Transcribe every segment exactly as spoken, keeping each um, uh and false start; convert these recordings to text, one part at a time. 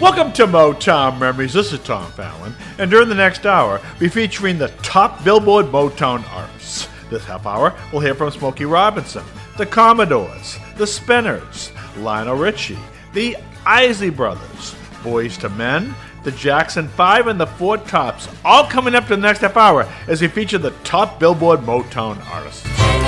Welcome to Motown Memories. This is Tom Fallon, and during the next hour, we're featuring the top Billboard Motown artists. This half hour, we'll hear from Smokey Robinson, the Commodores, the Spinners, Lionel Richie, the Isley Brothers, Boyz two Men, the Jackson five, and the Four Tops, all coming up to the next half hour as we feature the top Billboard Motown artists.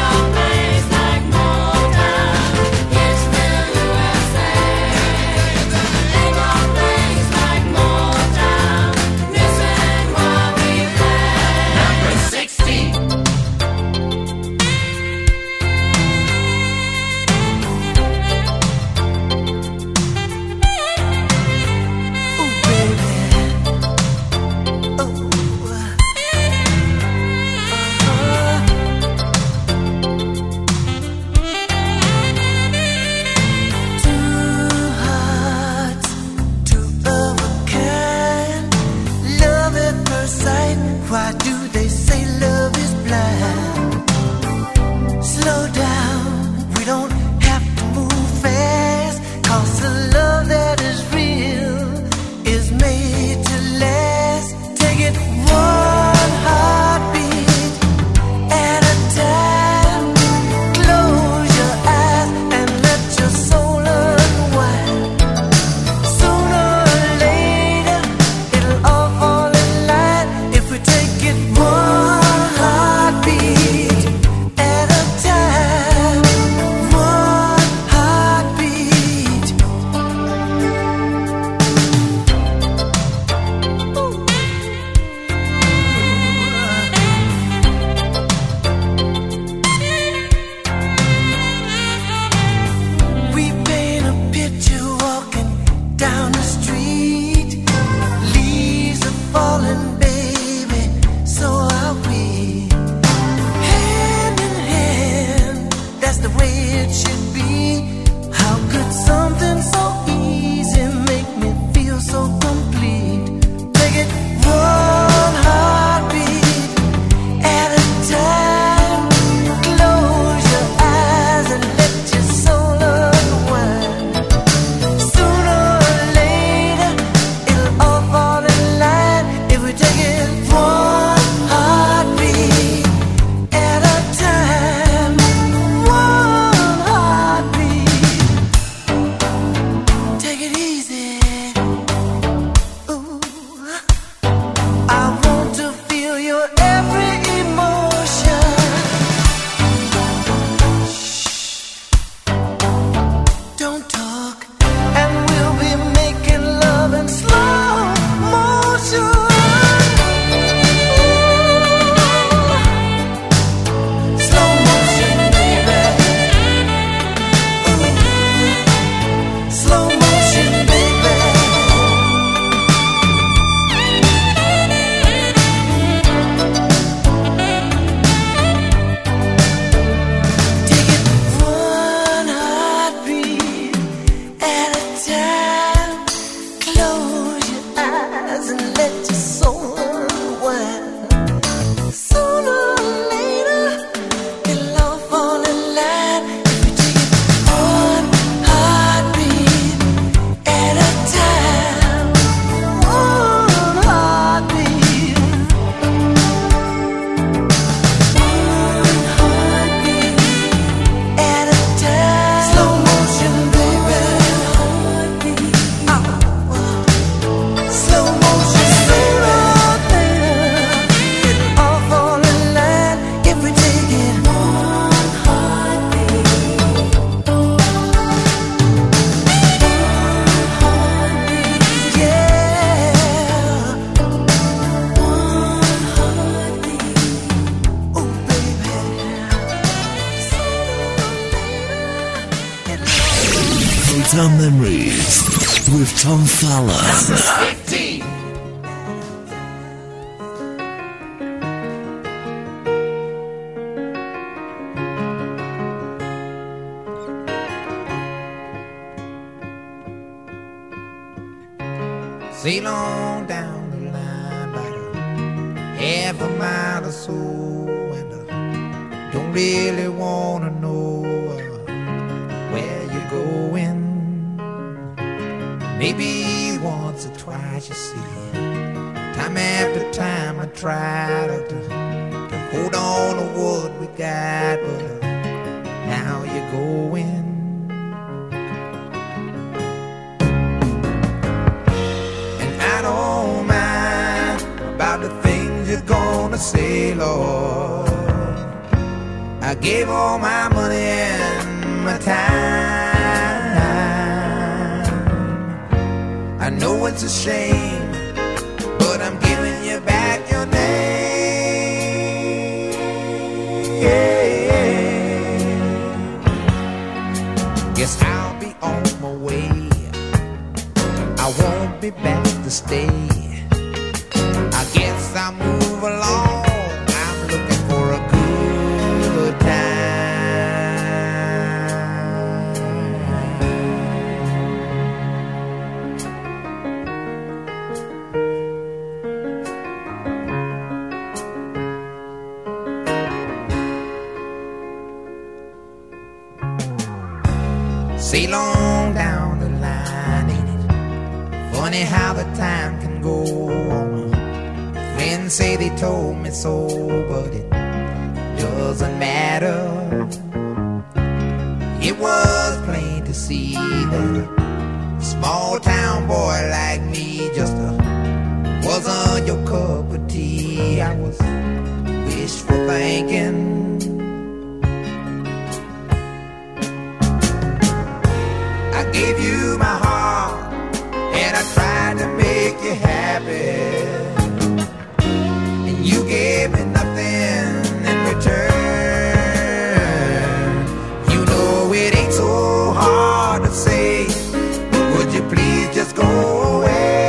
Motown Memories with Tom Fallon. Sail on down the line about a half a mile or so, and I don't really wanna know uh, where you're going. Maybe you want twice, you see. Time after time I tried to, to, to hold on to what we got, but uh, now you're going. And I don't mind about the things you're gonna say, Lord. I gave all my money and my time. I know it's a shame, but I'm giving you back your name. Guess I'll be on my way. I won't be back to stay. I guess I'll move along. I'm looking for a good time. Sail on down the line, ain't it funny how the time can go on? Friends say they told me so, but it doesn't matter. It was plain to see that a small town boy like me just uh, wasn't your cup of tea. I was wishful thinking. I gave you my heart and I tried to make you happy, and you gave me nothing in return. You know it ain't so hard to say, but would you please just go away?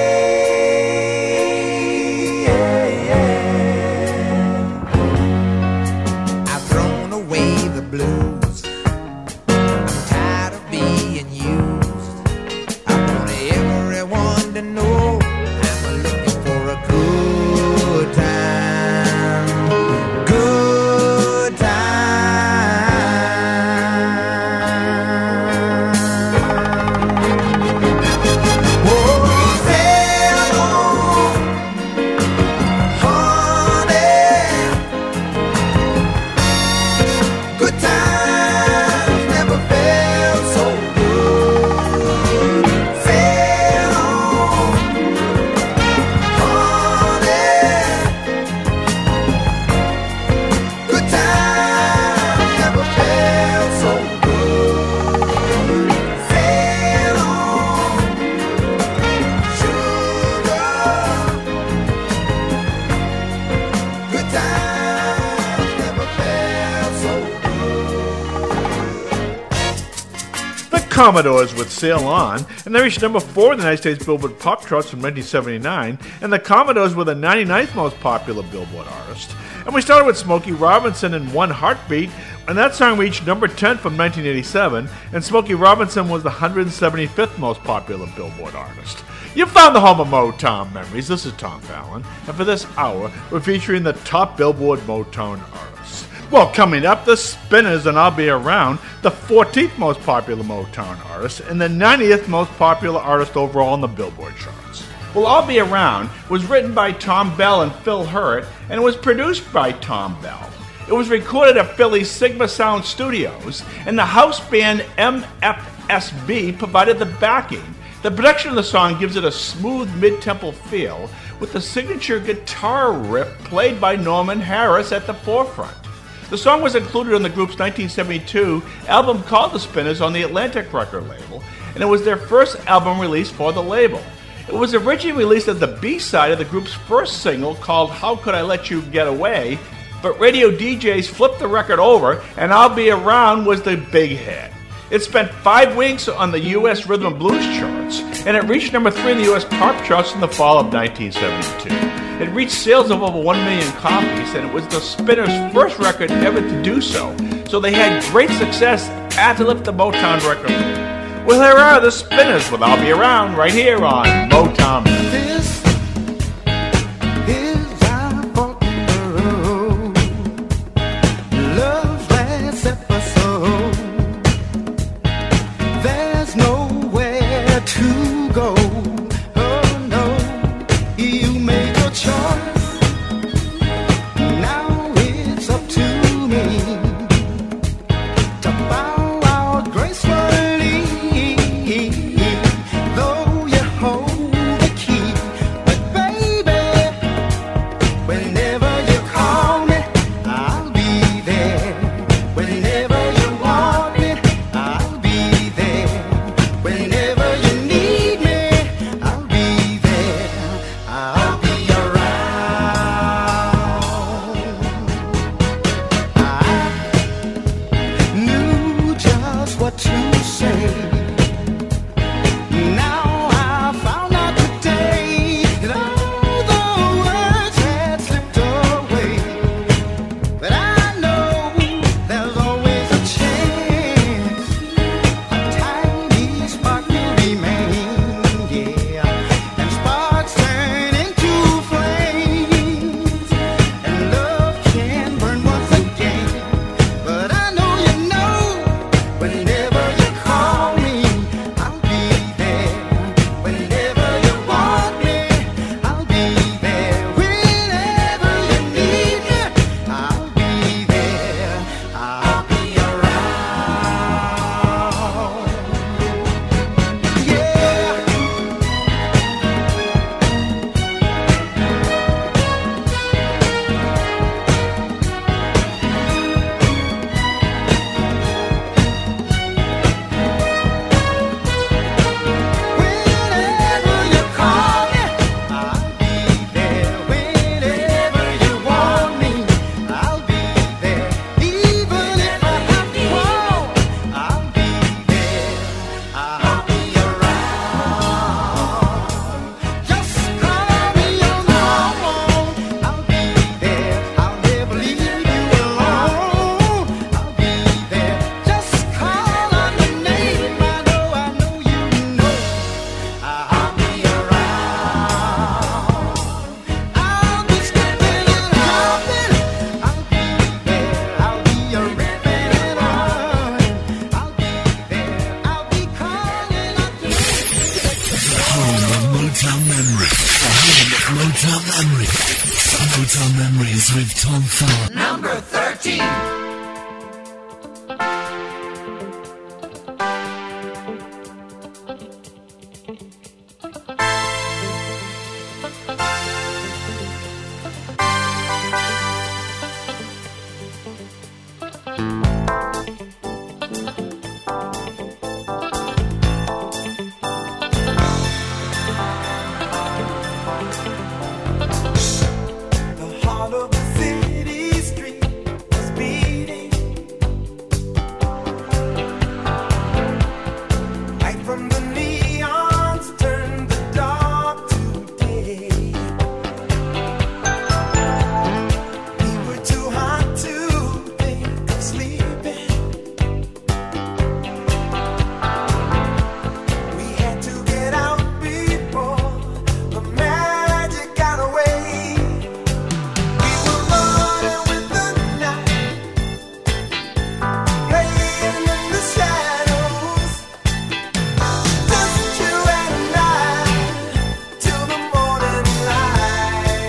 I've thrown away the blues. I'm tired of being used. I want everyone to know I'm looking for a good time. Good time. Oh, sail on, honey. Good times never felt so good. Sail on, honey. Good times never felt so good. Sail on, sugar. Good times never felt so good. The Commodores with Sail On, and they reached number four in the United States Billboard Pop Charts from nineteen seventy-nine, and the Commodores were the ninety-ninth most popular Billboard artist. And we started with Smokey Robinson and One Heartbeat, and that song reached number ten from nineteen eighty-seven, and Smokey Robinson was the one hundred seventy-fifth most popular Billboard artist. You found the home of Motown memories. This is Tom Fallon, and for this hour, we're featuring the top Billboard Motown artists. Well, coming up, the Spinners and I'll Be Around, the fourteenth most popular Motown artist, and the ninetieth most popular artist overall on the Billboard charts. Well, I'll Be Around was written by Tom Bell and Phil Hurd, and it was produced by Tom Bell. It was recorded at Philly's Sigma Sound Studios, and the house band M F S B provided the backing. The production of the song gives it a smooth mid-tempo feel, with the signature guitar riff played by Norman Harris at the forefront. The song was included on the group's nineteen seventy-two album called The Spinners on the Atlantic record label, and it was their first album release for the label. It was originally released as the B-side of the group's first single called How Could I Let You Get Away, but radio D Js flipped the record over, and I'll Be Around was the big hit. It spent five weeks on the U S Rhythm and Blues charts, and it reached number three in the U S pop charts in the fall of nineteen seventy-two. It reached sales of over one million copies, and it was the Spinners' first record ever to do so, so they had great success at to lift the Motown record. Well, here are the Spinners with I'll Be Around right here on Motown. This is our road, love's last episode. There's nowhere to go. Oh, with Tom Fallon. Number thirteen. The heart of the city street was beating right from the neons turned the dark to day. We were too hot to think of sleeping. We had to get out before the magic got away. We were running with the night, playing in the shadows, just you and I, till the morning light.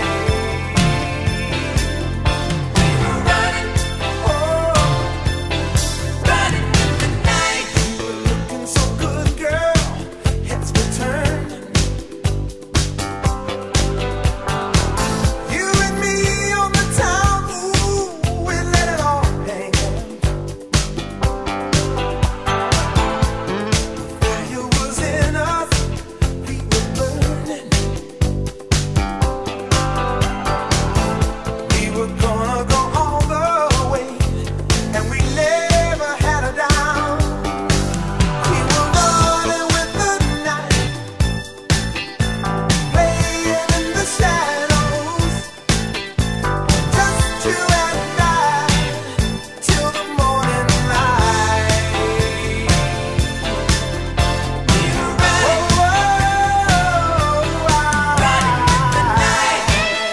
We were running, oh, running in the night. You were looking so good, girl, heads were turning. You and me on the town, ooh, we let it all hang. Fire was in us, we were burning. We were gonna go all the way, and we never had a doubt. We were running with the night, playing in the shadows, just you and I, till the morning light. We were running, oh, oh, running in the night.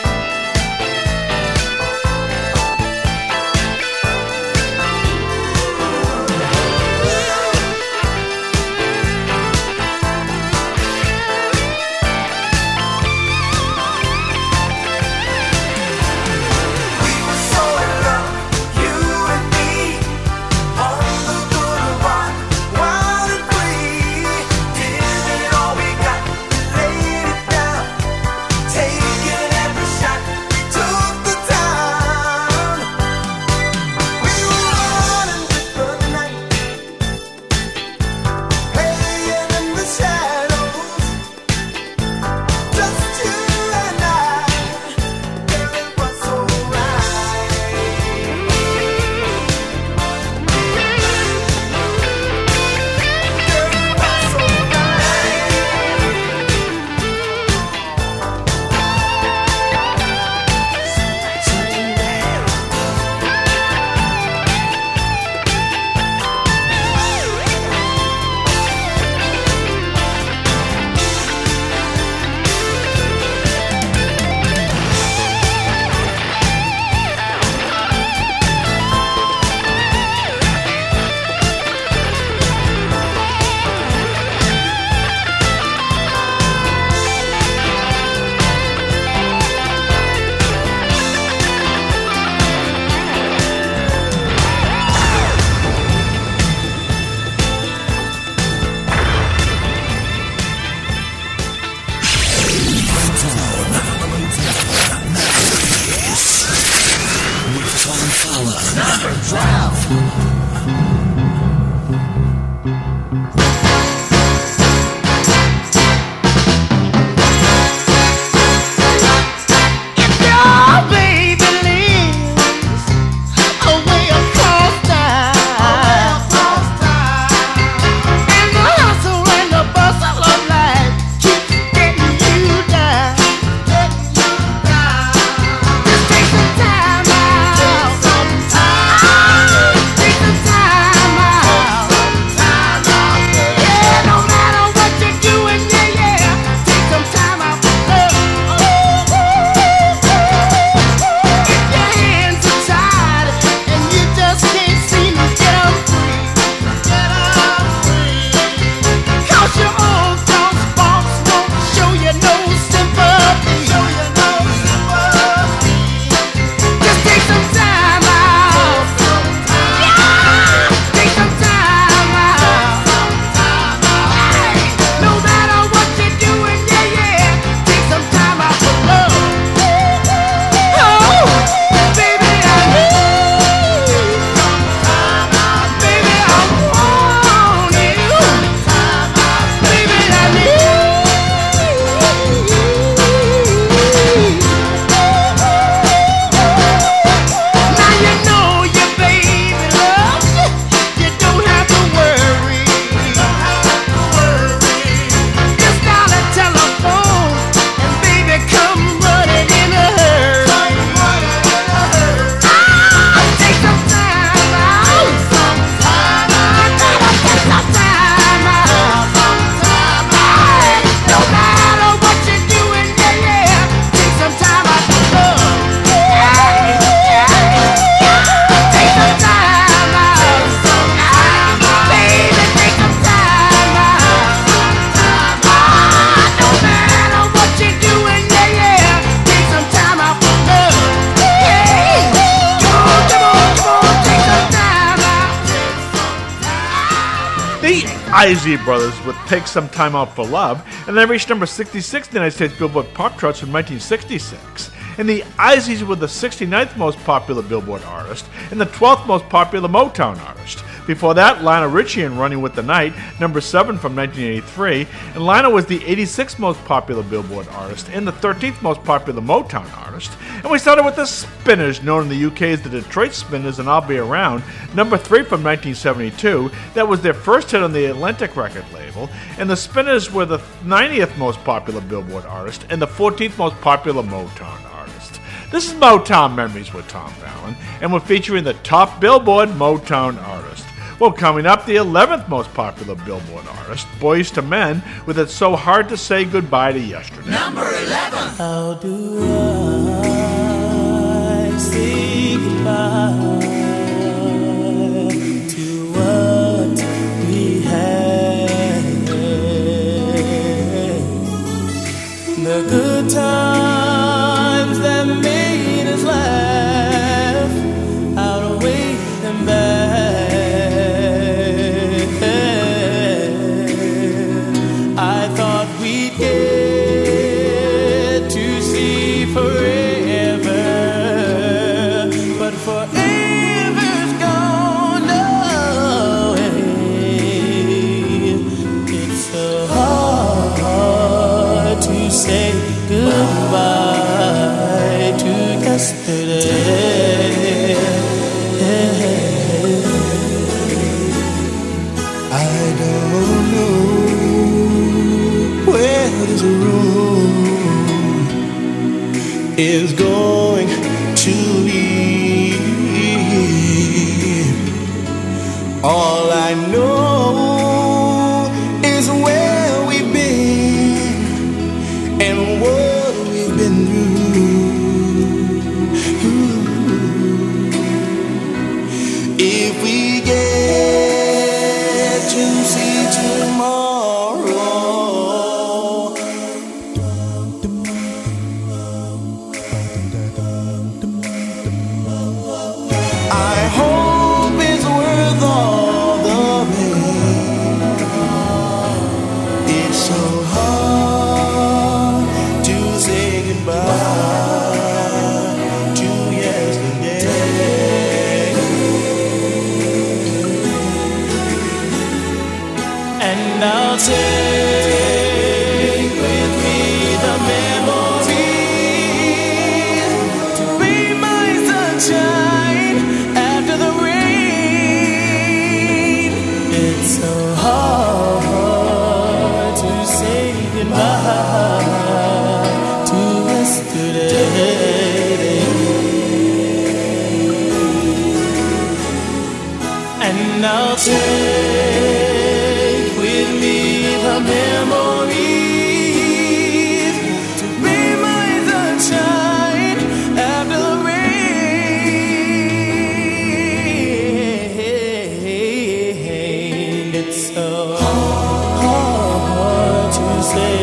We were so in love, you and me, on the boulevard, wild and free. Giving it all we got, laid it down, taking every shot, we took the town. We were running with the night, playing in the shadows, just you and I. Girl, it was so right. Girl, it was so With Tom Fallon. Number twelve. Your baby lives away across town, and the hustle and the bustle of life keeps getting you down. Just take some time out, take some Isley Brothers with Take Some Time Out for Love, and they reached number sixty-six in the United States Billboard Pop Charts from nineteen sixty-six. And the Isleys were the sixty-ninth most popular Billboard artist and the twelfth most popular Motown artist. Before that, Lionel Richie and Running with the Night, number seven from nineteen eighty-three, and Lionel was the eighty-sixth most popular Billboard artist and the thirteenth most popular Motown artist. And we started with the Spinners, known in the U K as the Detroit Spinners and I'll Be Around, number three from nineteen seventy-two. That was their first hit on the Atlantic record label, and the Spinners were the ninetieth most popular Billboard artist and the fourteenth most popular Motown artist. This is Motown Memories with Tom Fallon, and we're featuring the top Billboard Motown artist. Well, coming up, the eleventh most popular Billboard artist, Boyz two Men, with It's So Hard to Say Goodbye to Yesterday. Number eleven. How do I say goodbye to what we had? The good times that made us laugh outweigh them bad. I thought we'd get to see forever, but forever's gone away. It's so hard to say goodbye to yesterday. I don't know where this road is going to lead. All I know is where we've been and what we've been through. If we get to see tomorrow, I hope it's worth all the pain. It's so hard to say goodbye to yesterday. And I'll take with me the memories to be my sunshine after the rain. It's so hard to say goodbye to yesterday. And I'll take with me the memories to be my sunshine after the rain. It's so hard to say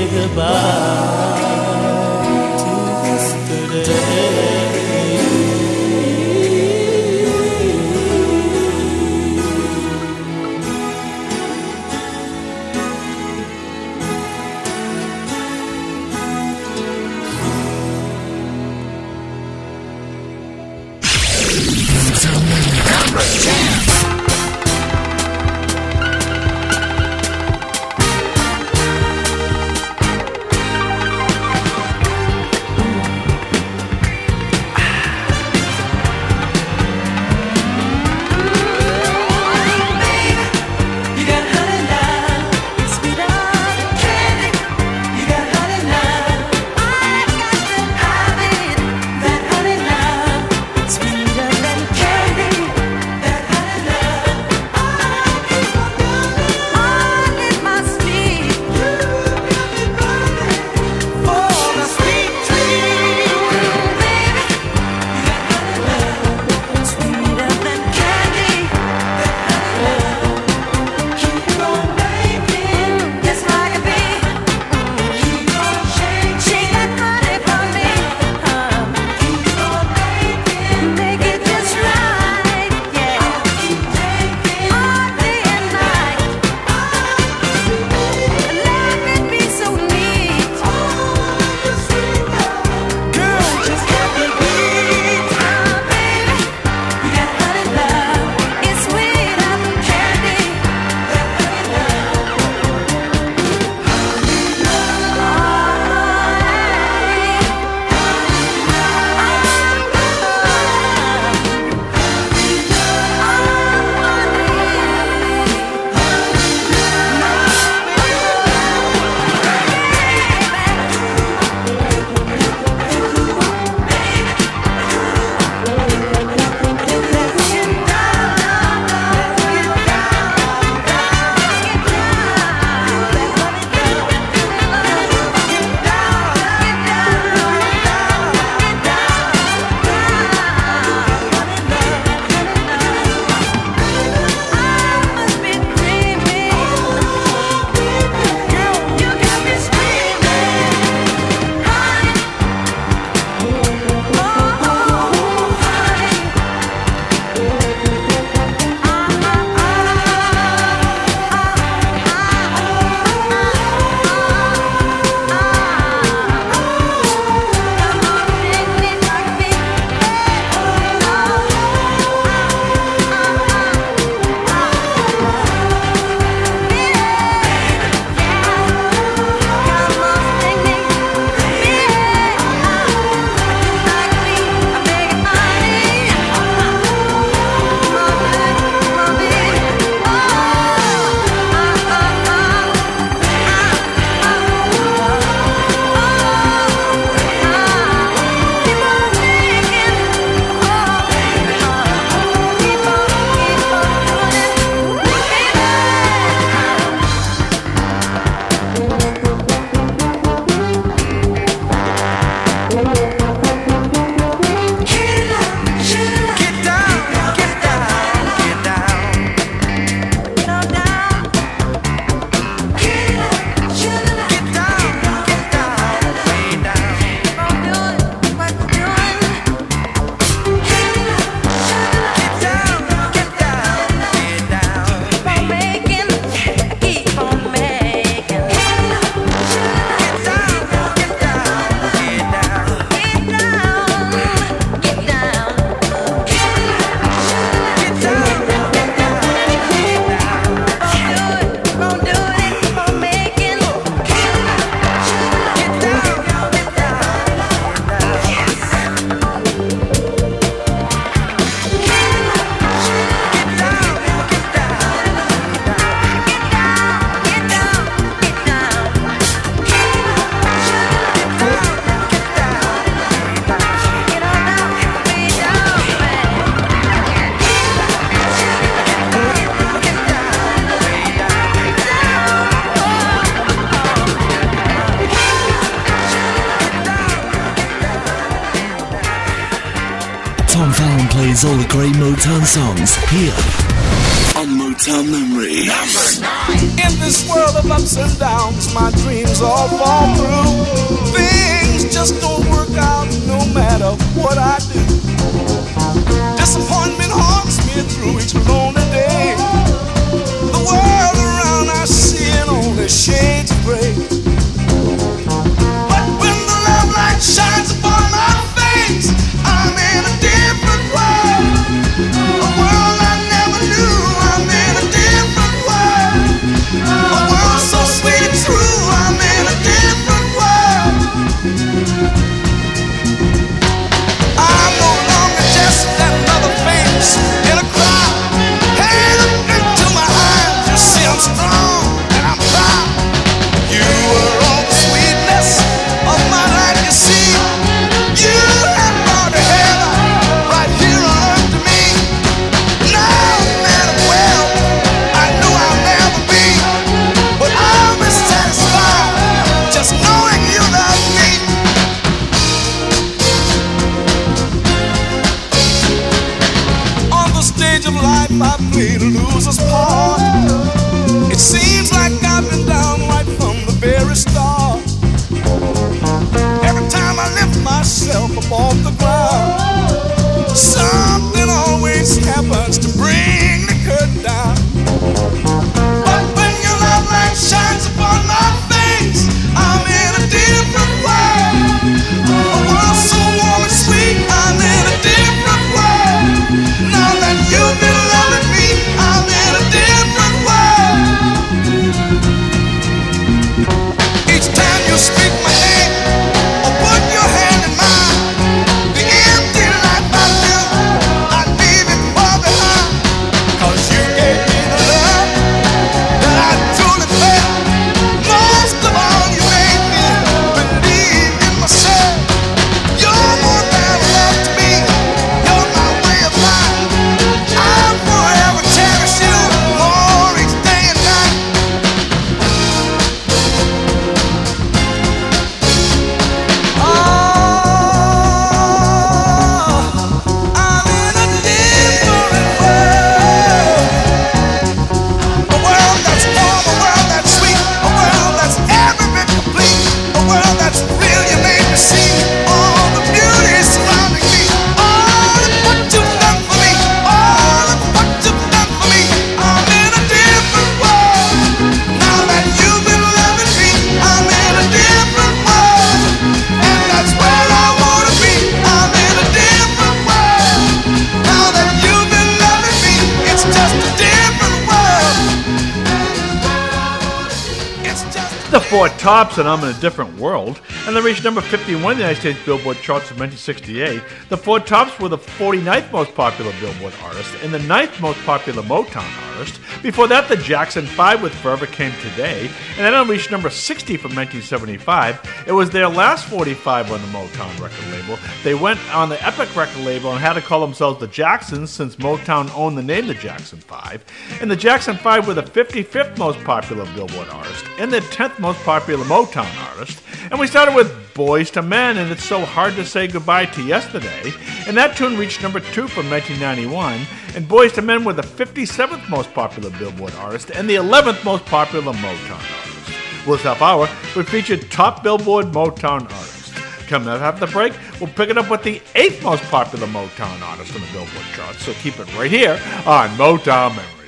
goodbye to yesterday. Sweeter than candy, that honey love. Fallon plays all the great Motown songs here on Motown Memory. In this world of ups and downs, my dreams all fall through. Things just don't work out no matter what I do. Disappointment haunts me through each lonely day. The world around I see it only shades of gray. But when the love light shines upon my face, I'm in a different world. A world I never knew. I'm in a different world. A world so sweet and true. I'm in a different world. I'm no longer just another face in a crowd. Hey, look into my eyes. You see I'm strong and I'm proud. You were all the sweetness of my life, you see. You have brought a heaven right here on earth to me. Now that I'm well, I know I'll never be, but I'll be satisfied just knowing you love me. On the stage of life, I played a loser's part. It seems like I've been down right from the very start. Every time I lift myself up off the ground, something always happens to bring the curtain down. But when your love light shines upon my face, I'm in a different world. A world so warm and sweet, I'm in a different world. Now that you've been loving me, I'm in a different world. Each time you speak my name or put your hand in mine, the empty life I live, I leave it far behind. 'Cause you gave me the love that I truly felt. Most of all, you made me believe in myself. You're more than love to me. You're my way of life. I'll forever cherish you more each day and night. Oh, I'm in a different world. A world that's warm, a world that's sweet, a world that's every bit complete, a world that's real. You made me see all the beauty surrounding me, all of what you've done for me, all of what you've done for me. I'm in a different world. Now that you've been loving me, I'm in a different world, and that's where I wanna be. I'm in a different world. Now that you've been loving me, it's just a different world. It's just The Four Tops and I'm in a Different World, and they reached number fifty-one in the United States Billboard charts in nineteen sixty-eight. The Four Tops were the forty-ninth most popular Billboard artist and the ninth most popular Motown artist. Before that, the Jackson Five with Forever Came Today, and then it reached number sixty from nineteen seventy-five. It was their last forty-five on the Motown record label. They went on the Epic record label and had to call themselves the Jacksons since Motown owned the name the Jackson Five. And the Jackson Five were the fifty-fifth most popular Billboard artist and the tenth most popular Motown artist. And we started with Boys to Men and It's So Hard to Say Goodbye to Yesterday. And that tune reached number two from nineteen ninety-one. And Boys to Men were the fifty-seventh most popular Billboard artist and the eleventh most popular Motown artist. Well, this half hour, we featured top Billboard Motown artists. Coming up after the break, we'll pick it up with the eighth most popular Motown artist on the Billboard charts. So keep it right here on Motown Memory.